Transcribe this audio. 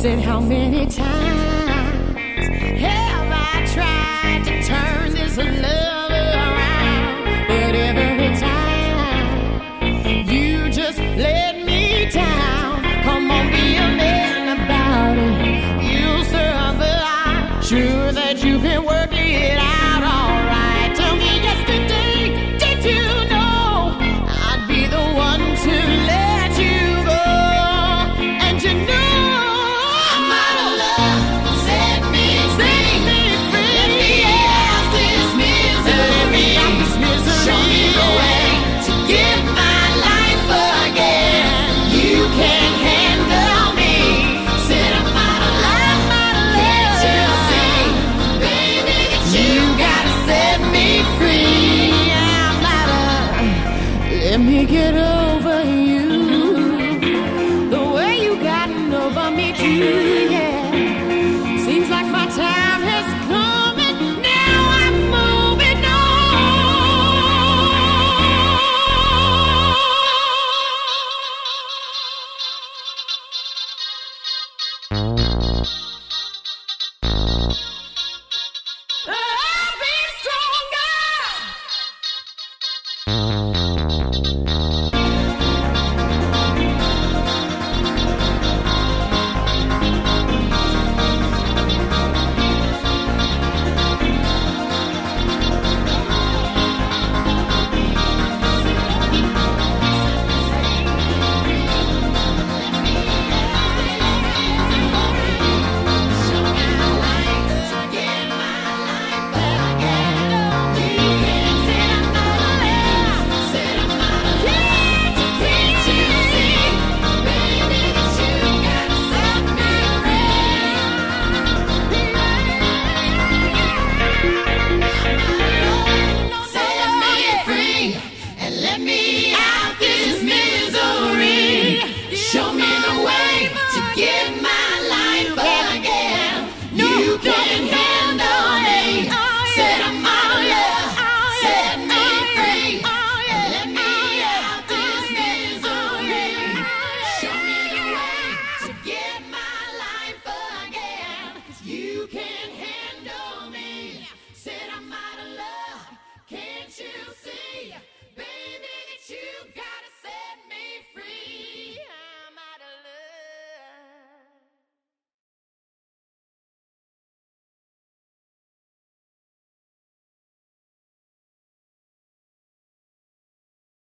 said, how many times have I tried to turn this love around? But every time you just let me down. Come on, be a man about it. You serve the lie. Sure that you can work it out all right. Tell me yesterday, did you know I'd be the one to let you go? And you know I'm out of love. Set me free. Let me out this misery. Let me out this misery. Show me the way to give my life again. You can't handle me. Said I'm out of love. Can't you see, baby, that you gotta set me free. I'm out of. Let me get over you. The way you gotten over me too, yeah. Seems like my time has come and now I'm moving on.